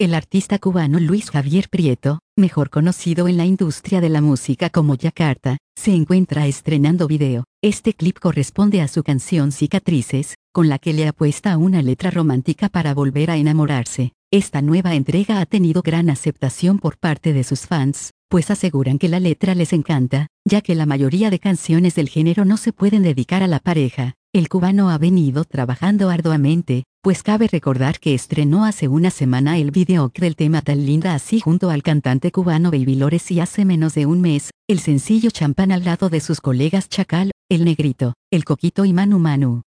El artista cubano Luis Javier Prieto, mejor conocido en la industria de la música como Yakarta, se encuentra estrenando video. Este clip corresponde a su canción Cicatrices, con la que le apuesta a una letra romántica para volver a enamorarse. Esta nueva entrega ha tenido gran aceptación por parte de sus fans, pues aseguran que la letra les encanta, ya que la mayoría de canciones del género no se pueden dedicar a la pareja. El cubano ha venido trabajando arduamente, pues cabe recordar que estrenó hace una semana el videoclip del tema Tan Linda Así junto al cantante cubano Baby Lores y hace menos de un mes, el sencillo Champán al lado de sus colegas Chacal, El Negrito, El Coquito y Manu Manu.